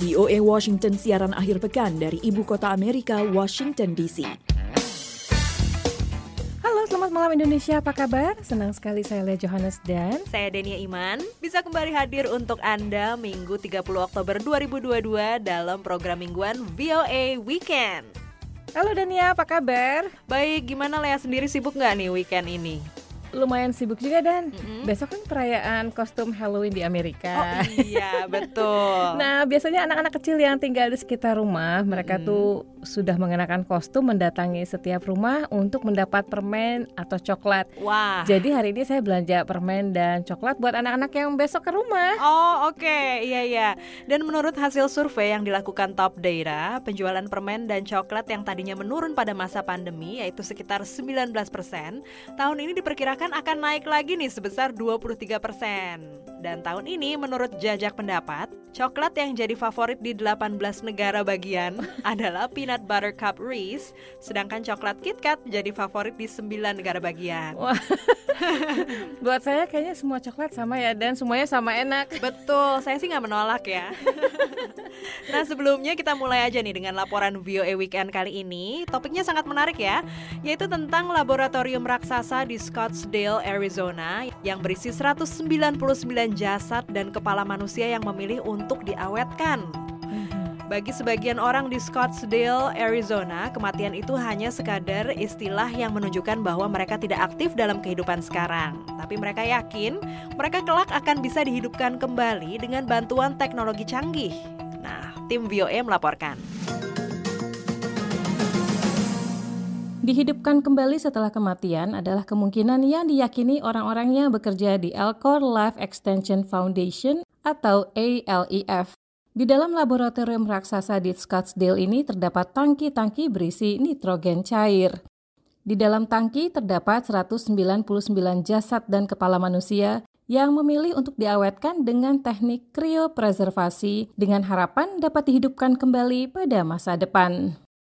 VOA Washington siaran akhir pekan dari Ibu Kota Amerika, Washington DC. Halo, selamat malam Indonesia, apa kabar? Senang sekali saya Lea Johannes dan saya Denia Iman bisa kembali hadir untuk Anda Minggu 30 Oktober 2022 dalam program mingguan VOA Weekend. Halo Denia, apa kabar? Baik, gimana Lea sendiri, sibuk nggak nih weekend ini? Lumayan sibuk juga Dan. Besok kan perayaan kostum Halloween di Amerika. Oh iya, betul. Nah, biasanya anak-anak kecil yang tinggal di sekitar rumah, mereka tuh sudah mengenakan kostum mendatangi setiap rumah untuk mendapat permen atau coklat. Wah. Jadi hari ini saya belanja permen dan coklat buat anak-anak yang besok ke rumah. Oh oke. Iya. Dan menurut hasil survei yang dilakukan Top Data, penjualan permen dan coklat yang tadinya menurun pada masa pandemi, yaitu sekitar 19%, tahun ini diperkirakan akan naik lagi nih sebesar 23%. Dan tahun ini menurut jajak pendapat, coklat yang jadi favorit di 18 negara bagian adalah peanut butter cup Reese, sedangkan coklat KitKat jadi favorit di 9 negara bagian. Wah. Buat saya kayaknya semua coklat sama ya, dan semuanya sama enak. Betul, saya sih nggak menolak ya. Nah, sebelumnya kita mulai aja nih dengan laporan VOA Weekend kali ini. Topiknya sangat menarik ya, yaitu tentang laboratorium raksasa di Scottsdale, Arizona yang berisi 199 jasad dan kepala manusia yang memilih untuk diawetkan. Bagi sebagian orang di Scottsdale, Arizona, kematian itu hanya sekadar istilah yang menunjukkan bahwa mereka tidak aktif dalam kehidupan sekarang. Tapi mereka yakin mereka kelak akan bisa dihidupkan kembali dengan bantuan teknologi canggih. Nah, tim VOA melaporkan. Dihidupkan kembali setelah kematian adalah kemungkinan yang diyakini orang-orang yang bekerja di Alcor Life Extension Foundation atau ALEF. Di dalam laboratorium raksasa di Scottsdale ini terdapat tangki-tangki berisi nitrogen cair. Di dalam tangki terdapat 199 jasad dan kepala manusia yang memilih untuk diawetkan dengan teknik kriopreservasi dengan harapan dapat dihidupkan kembali pada masa depan.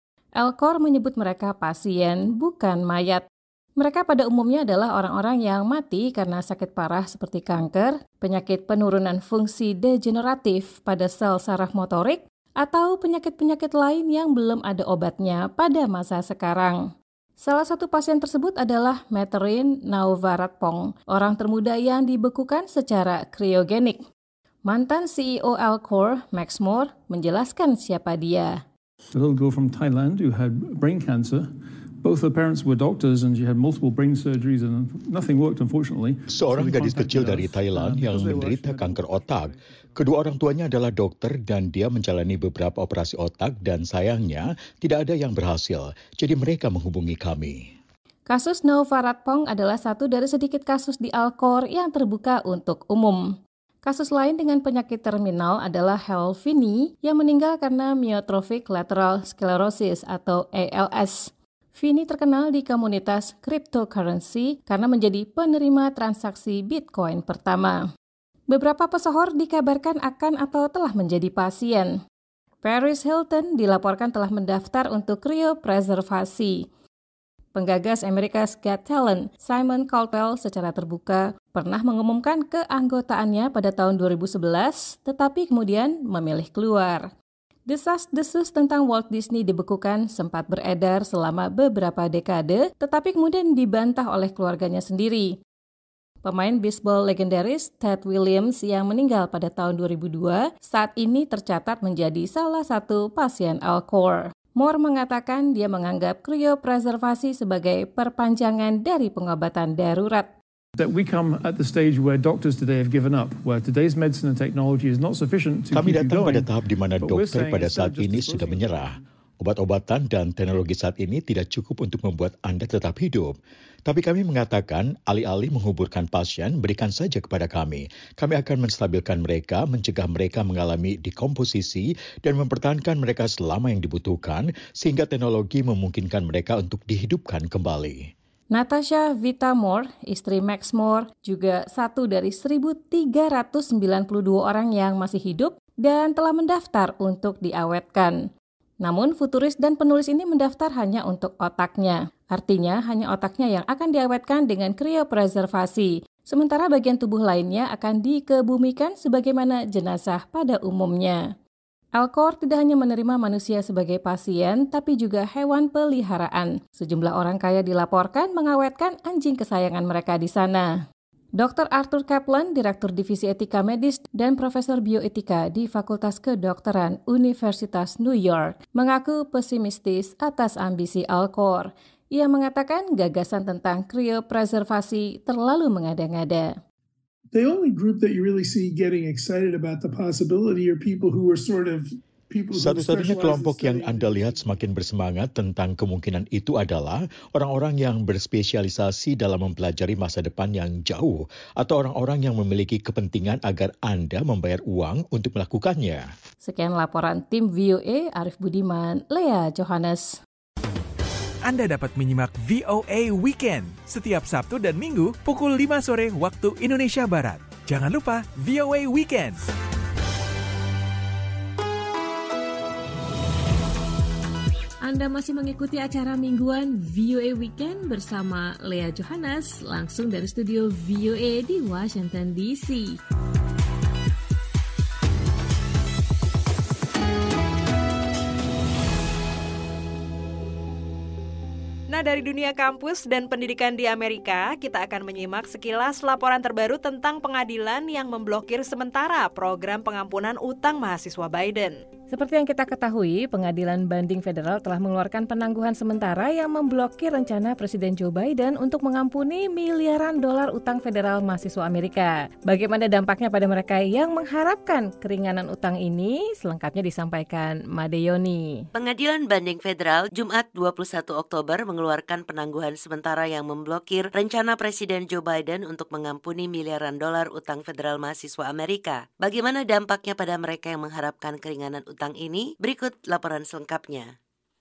Alcor menyebut mereka pasien, bukan mayat. Mereka pada umumnya adalah orang-orang yang mati karena sakit parah seperti kanker, penyakit penurunan fungsi degeneratif pada sel saraf motorik, atau penyakit-penyakit lain yang belum ada obatnya pada masa sekarang. Salah satu pasien tersebut adalah Meterin Nauvaratpong, orang termuda yang dibekukan secara kriogenik. Mantan CEO Alcor, Max Moore, menjelaskan siapa dia. A little girl from Thailand who had brain cancer. Both her parents were doctors and she had multiple brain surgeries and nothing worked, unfortunately. Seorang gadis kecil dari Thailand yang menderita kanker otak. Kedua orang tuanya adalah dokter dan dia menjalani beberapa operasi otak dan sayangnya tidak ada yang berhasil. Jadi mereka menghubungi kami. Kasus Nauvaratpong adalah satu dari sedikit kasus di Alcor yang terbuka untuk umum. Kasus lain dengan penyakit terminal adalah Hal Finney yang meninggal karena myotrophic lateral sclerosis atau ALS. Finney terkenal di komunitas cryptocurrency karena menjadi penerima transaksi Bitcoin pertama. Beberapa pesohor dikabarkan akan atau telah menjadi pasien. Paris Hilton dilaporkan telah mendaftar untuk kriopreservasi. Penggagas America's Got Talent, Simon Cowell secara terbuka pernah mengumumkan keanggotaannya pada tahun 2011, tetapi kemudian memilih keluar. Desas-desus tentang Walt Disney dibekukan sempat beredar selama beberapa dekade, tetapi kemudian dibantah oleh keluarganya sendiri. Pemain bisbol legendaris Ted Williams yang meninggal pada tahun 2002 saat ini tercatat menjadi salah satu pasien Alcor. Moore mengatakan dia menganggap kriopreservasi sebagai perpanjangan dari pengobatan darurat. That we come at the stage where doctors today have given up, where today's medicine and technology is not sufficient to Kami keep you datang going. pada tahap di mana dokter pada saat ini sudah menyerah. Obat-obatan dan teknologi saat ini tidak cukup untuk membuat Anda tetap hidup. Tapi kami mengatakan, alih-alih menguburkan pasien, berikan saja kepada kami. Kami akan menstabilkan mereka, mencegah mereka mengalami dekomposisi, dan mempertahankan mereka selama yang dibutuhkan, sehingga teknologi memungkinkan mereka untuk dihidupkan kembali. Natasha Vita Moore, istri Max Moore, juga satu dari 1.392 orang yang masih hidup dan telah mendaftar untuk diawetkan. Namun futuris dan penulis ini mendaftar hanya untuk otaknya. Artinya hanya otaknya yang akan diawetkan dengan kriopreservasi, sementara bagian tubuh lainnya akan dikebumikan sebagaimana jenazah pada umumnya. Alcor tidak hanya menerima manusia sebagai pasien, tapi juga hewan peliharaan. Sejumlah orang kaya dilaporkan mengawetkan anjing kesayangan mereka di sana. Dr. Arthur Kaplan, Direktur Divisi Etika Medis dan Profesor Bioetika di Fakultas Kedokteran Universitas New York, mengaku pesimistis atas ambisi Alcor. Ia mengatakan gagasan tentang kriopreservasi terlalu mengada-ngada. The only group that you really see getting excited about the possibility are people who are sort of people who Satu-satunya specialize kelompok in yang studying Anda lihat semakin bersemangat tentang kemungkinan itu adalah orang-orang yang berspesialisasi dalam mempelajari masa depan yang jauh atau orang-orang yang memiliki kepentingan agar Anda membayar uang untuk melakukannya. Sekian laporan tim VOA, Arif Budiman, Lea Johannes. Anda dapat menyimak VOA Weekend setiap Sabtu dan Minggu pukul 5 sore waktu Indonesia Barat. Jangan lupa VOA Weekend. Anda masih mengikuti acara mingguan VOA Weekend bersama Lea Johannes langsung dari studio VOA di Washington DC. Nah, dari dunia kampus dan pendidikan di Amerika, kita akan menyimak sekilas laporan terbaru tentang pengadilan yang memblokir sementara program pengampunan utang mahasiswa Biden. Seperti yang kita ketahui, Pengadilan Banding Federal telah mengeluarkan penangguhan sementara yang memblokir rencana Presiden Joe Biden untuk mengampuni miliaran dolar utang federal mahasiswa Amerika. Bagaimana dampaknya pada mereka yang mengharapkan keringanan utang ini? Selengkapnya disampaikan Made Yoni. Pengadilan Banding Federal Jumat 21 Oktober mengeluarkan penangguhan sementara yang memblokir rencana Presiden Joe Biden untuk mengampuni miliaran dolar utang federal mahasiswa Amerika. Bagaimana dampaknya pada mereka yang mengharapkan keringanan utang ini? Berikut laporan selengkapnya.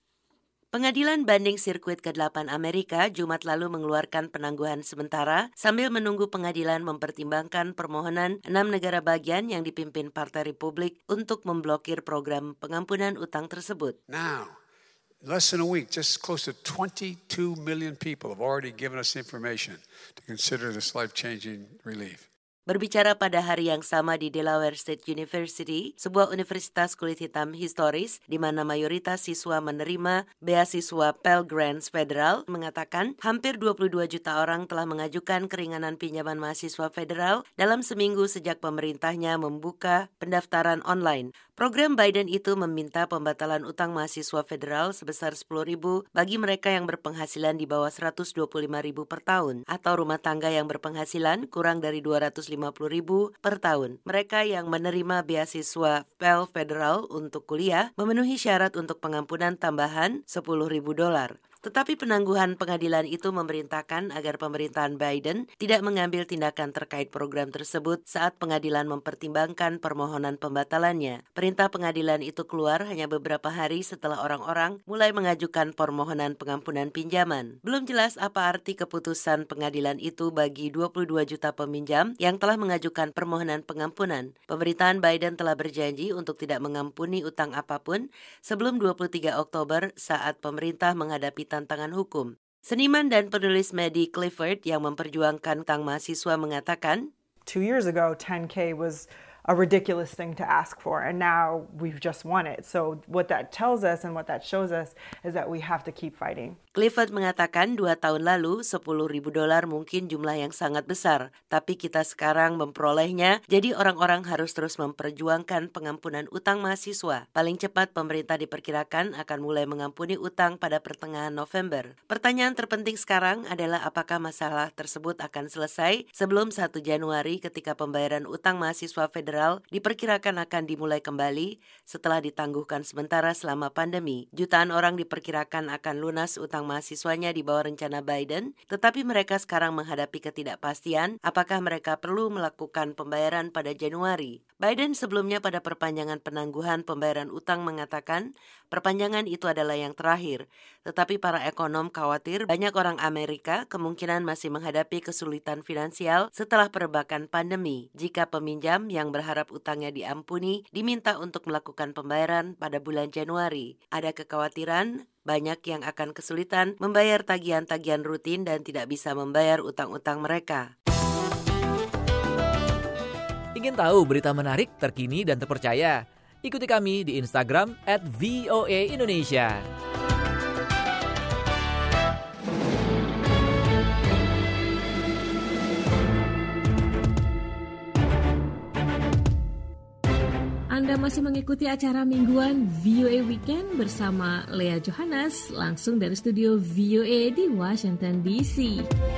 Pengadilan Banding Sirkuit ke-8 Amerika Jumat lalu mengeluarkan penangguhan sementara sambil menunggu pengadilan mempertimbangkan permohonan 6 negara bagian yang dipimpin Partai Republik untuk memblokir program pengampunan utang tersebut. Now, less than a week, just close to 22 million people have already given us information to consider this life-changing relief. Berbicara pada hari yang sama di Delaware State University, sebuah universitas kulit hitam historis di mana mayoritas siswa menerima beasiswa Pell Grants Federal, mengatakan hampir 22 juta orang telah mengajukan keringanan pinjaman mahasiswa federal dalam seminggu sejak pemerintahnya membuka pendaftaran online. Program Biden itu meminta pembatalan utang mahasiswa federal sebesar $10,000 bagi mereka yang berpenghasilan di bawah $125,000 per tahun atau rumah tangga yang berpenghasilan kurang dari $250,000 per tahun. Mereka yang menerima beasiswa Pell Federal untuk kuliah memenuhi syarat untuk pengampunan tambahan $10,000. Tetapi penangguhan pengadilan itu memerintahkan agar pemerintahan Biden tidak mengambil tindakan terkait program tersebut saat pengadilan mempertimbangkan permohonan pembatalannya. Perintah pengadilan itu keluar hanya beberapa hari setelah orang-orang mulai mengajukan permohonan pengampunan pinjaman. Belum jelas apa arti keputusan pengadilan itu bagi 22 juta peminjam yang telah mengajukan permohonan pengampunan. Pemerintahan Biden telah berjanji untuk tidak mengampuni utang apapun sebelum 23 Oktober saat pemerintah menghadapi tantangan hukum. Seniman dan penulis Maddie Clifford yang memperjuangkan utang mahasiswa mengatakan, 2 years ago, 10K was a ridiculous thing to ask for, and now we've just won it. So what that tells us and what that shows us is that we have to keep fighting. Clifford mengatakan 2 tahun lalu $10,000 mungkin jumlah yang sangat besar, tapi kita sekarang memperolehnya, jadi orang-orang harus terus memperjuangkan pengampunan utang mahasiswa. Paling cepat pemerintah diperkirakan akan mulai mengampuni utang pada pertengahan November. Pertanyaan terpenting sekarang adalah apakah masalah tersebut akan selesai sebelum 1 Januari ketika pembayaran utang mahasiswa federal diperkirakan akan dimulai kembali setelah ditangguhkan sementara selama pandemi. Jutaan orang diperkirakan akan lunas utang mahasiswanya di bawah rencana Biden, tetapi mereka sekarang menghadapi ketidakpastian apakah mereka perlu melakukan pembayaran pada Januari. Biden sebelumnya pada perpanjangan penangguhan pembayaran utang mengatakan perpanjangan itu adalah yang terakhir, tetapi para ekonom khawatir banyak orang Amerika kemungkinan masih menghadapi kesulitan finansial setelah perebakan pandemi jika peminjam yang berharap utangnya diampuni diminta untuk melakukan pembayaran pada bulan Januari. Ada kekhawatiran banyak yang akan kesulitan membayar tagihan-tagihan rutin dan tidak bisa membayar utang-utang mereka. Ingin tahu berita menarik, terkini, dan terpercaya? Ikuti kami di Instagram @VOA_Indonesia. Anda masih mengikuti acara mingguan VOA Weekend bersama Lea Johannes langsung dari studio VOA di Washington DC.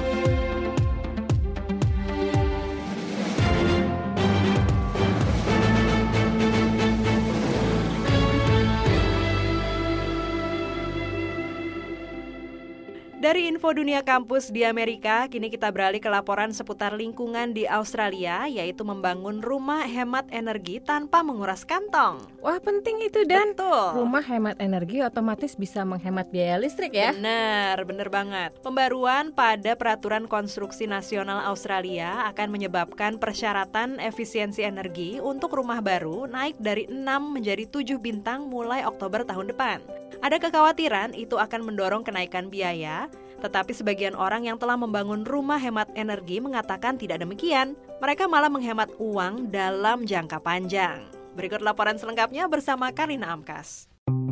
Dari info dunia kampus di Amerika, kini kita beralih ke laporan seputar lingkungan di Australia, yaitu membangun rumah hemat energi tanpa menguras kantong. Wah, penting itu, Dan. Betul. Rumah hemat energi otomatis bisa menghemat biaya listrik ya? Bener banget. Pembaruan pada Peraturan Konstruksi Nasional Australia akan menyebabkan persyaratan efisiensi energi untuk rumah baru naik dari 6 menjadi 7 bintang mulai Oktober tahun depan. Ada kekhawatiran itu akan mendorong kenaikan biaya, tetapi sebagian orang yang telah membangun rumah hemat energi mengatakan tidak demikian. Mereka malah menghemat uang dalam jangka panjang. Berikut laporan selengkapnya bersama Karina Amkas.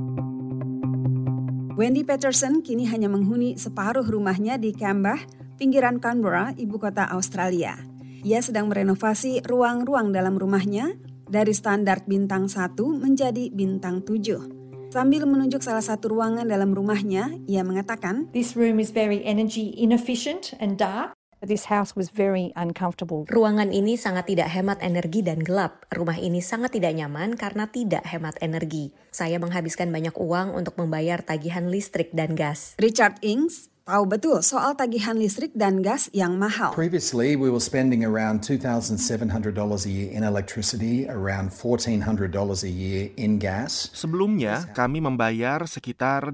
Wendy Peterson kini hanya menghuni separuh rumahnya di Canberra, pinggiran Canberra, ibu kota Australia. Ia sedang merenovasi ruang-ruang dalam rumahnya dari standar bintang 1 menjadi bintang 7. Sambil menunjuk salah satu ruangan dalam rumahnya, ia mengatakan, "This room is very energy inefficient and dark. This house was very uncomfortable." Ruangan ini sangat tidak hemat energi dan gelap. Rumah ini sangat tidak nyaman karena tidak hemat energi. Saya menghabiskan banyak uang untuk membayar tagihan listrik dan gas. Richard Ings tahu betul soal tagihan listrik dan gas yang mahal. Previously, we were spending around $2,700 a year in electricity, around $1,400 a year in gas. Sebelumnya, kami membayar sekitar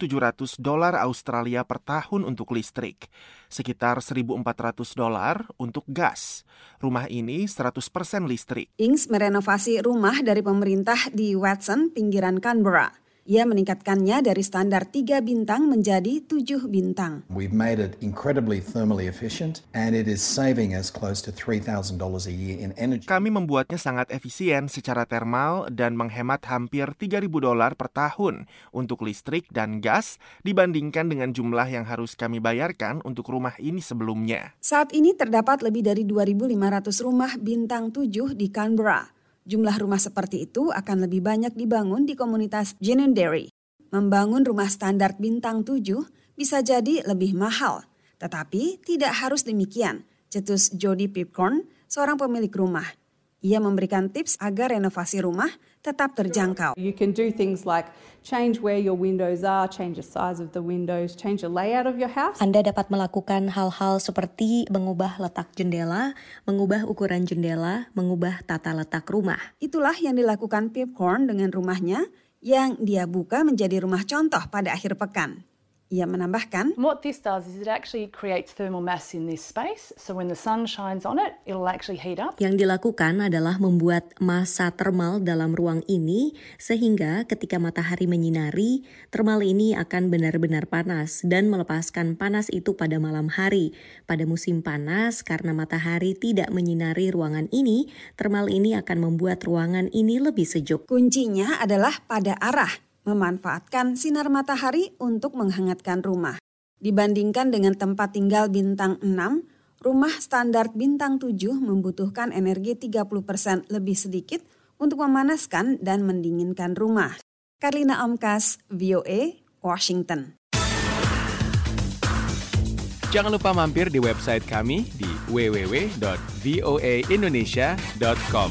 $2.700 Australia per tahun untuk listrik, sekitar $1.400 untuk gas. Rumah ini 100% listrik. Ings merenovasi rumah dari pemerintah di Watson, pinggiran Canberra. Ia meningkatkannya dari standar 3 bintang menjadi 7 bintang. We've made it incredibly thermally efficient and it is saving us close to $3,000 a year in energy. Kami membuatnya sangat efisien secara termal dan menghemat hampir $3.000 per tahun untuk listrik dan gas dibandingkan dengan jumlah yang harus kami bayarkan untuk rumah ini sebelumnya. Saat ini terdapat lebih dari 2.500 rumah bintang 7 di Canberra. Jumlah rumah seperti itu akan lebih banyak dibangun di komunitas Ginunderi. Membangun rumah standar bintang 7 bisa jadi lebih mahal, tetapi tidak harus demikian, cetus Jody Pipcorn, seorang pemilik rumah. Ia memberikan tips agar renovasi rumah tetap terjangkau. You can do things like change where your windows are, change the size of the windows, change the layout of your house. Anda dapat melakukan hal-hal seperti mengubah letak jendela, mengubah ukuran jendela, mengubah tata letak rumah. Itulah yang dilakukan Pipcorn dengan rumahnya yang dia buka menjadi rumah contoh pada akhir pekan. Ia menambahkan, what this does is it actually creates thermal mass in this space. So when the sun shines on it, it'll actually heat up. Yang dilakukan adalah membuat massa termal dalam ruang ini sehingga ketika matahari menyinari, termal ini akan benar-benar panas dan melepaskan panas itu pada malam hari. Pada musim panas, karena matahari tidak menyinari ruangan ini, termal ini akan membuat ruangan ini lebih sejuk. Kuncinya adalah pada arah. Memanfaatkan sinar matahari untuk menghangatkan rumah. Dibandingkan dengan tempat tinggal bintang 6, rumah standar bintang 7 membutuhkan energi 30% lebih sedikit untuk memanaskan dan mendinginkan rumah. Karina Amkas, VOA, Washington. Jangan lupa mampir di website kami di www.voaindonesia.com.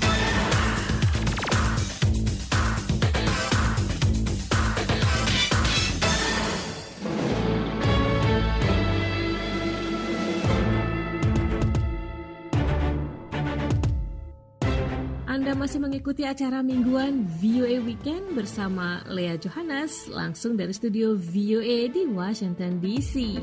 Anda masih mengikuti acara mingguan VOA Weekend bersama Lea Johannes langsung dari studio VOA di Washington DC.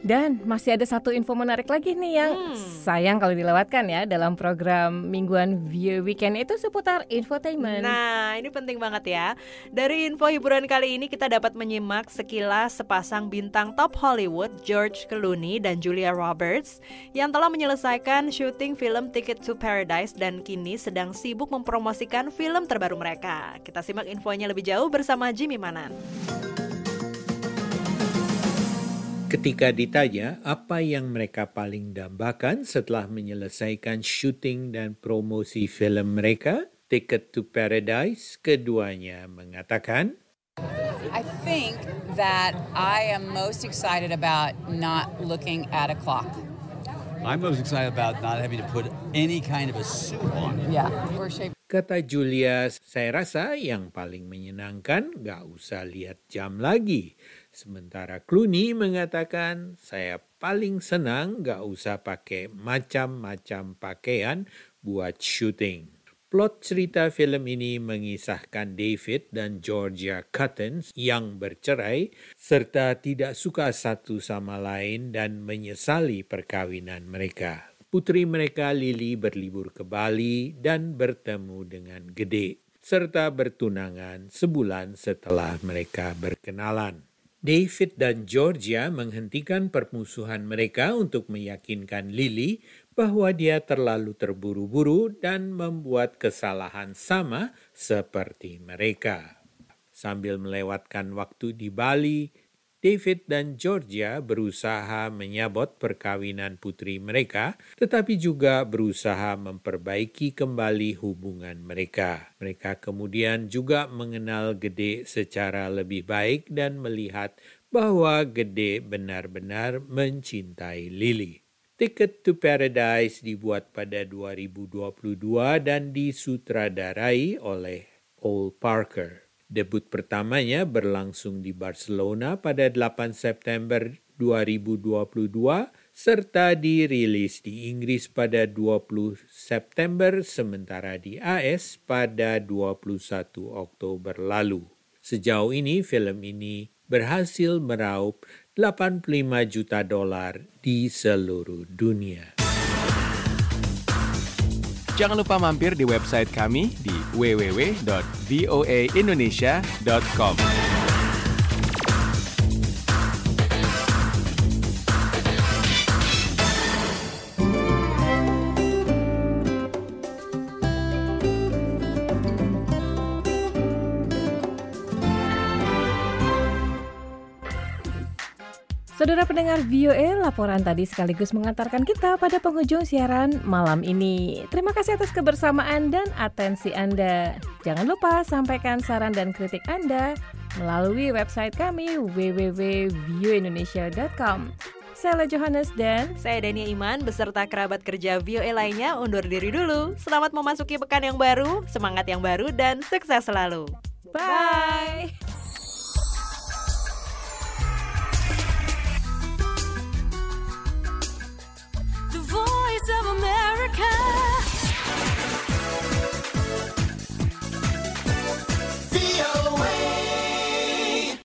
Dan masih ada satu info menarik lagi nih yang sayang kalau dilewatkan ya dalam program mingguan VOA Weekend, itu seputar infotainment. Nah, ini penting banget ya. Dari info hiburan kali ini kita dapat menyimak sekilas sepasang bintang top Hollywood, George Clooney dan Julia Roberts, yang telah menyelesaikan syuting film Ticket to Paradise dan kini sedang sibuk mempromosikan film terbaru mereka. Kita simak infonya lebih jauh bersama Jimmy Manan. Ketika ditanya apa yang mereka paling dambakan setelah menyelesaikan syuting dan promosi film mereka, Ticket to Paradise, keduanya mengatakan, I think that I am most excited about not looking at a clock. I'm most excited about not having to put any kind of a suit on. Yeah. Kata Julia, saya rasa yang paling menyenangkan gak usah lihat jam lagi. Sementara Clooney mengatakan, saya paling senang gak usah pakai macam-macam pakaian buat syuting. Plot cerita film ini mengisahkan David dan Georgia Cuttons yang bercerai serta tidak suka satu sama lain dan menyesali perkawinan mereka. Putri mereka Lily berlibur ke Bali dan bertemu dengan Gede, serta bertunangan sebulan setelah mereka berkenalan. David dan Georgia menghentikan permusuhan mereka untuk meyakinkan Lily bahwa dia terlalu terburu-buru dan membuat kesalahan sama seperti mereka. Sambil melewatkan waktu di Bali, David dan Georgia berusaha menyabot perkawinan putri mereka, tetapi juga berusaha memperbaiki kembali hubungan mereka. Mereka kemudian juga mengenal Gede secara lebih baik dan melihat bahwa Gede benar-benar mencintai Lily. Ticket to Paradise dibuat pada 2022 dan disutradarai oleh Ol Parker. Debut pertamanya berlangsung di Barcelona pada 8 September 2022 serta dirilis di Inggris pada 20 September sementara di AS pada 21 Oktober lalu. Sejauh ini film ini berhasil meraup $85 juta di seluruh dunia. Jangan lupa mampir di website kami di www.voaindonesia.com. Saudara pendengar VOA, laporan tadi sekaligus mengantarkan kita pada penghujung siaran malam ini. Terima kasih atas kebersamaan dan atensi Anda. Jangan lupa sampaikan saran dan kritik Anda melalui website kami www.voaindonesia.com. Saya Johannes dan saya Dania Iman beserta kerabat kerja VOA lainnya undur diri dulu. Selamat memasuki pekan yang baru, semangat yang baru dan sukses selalu. Bye!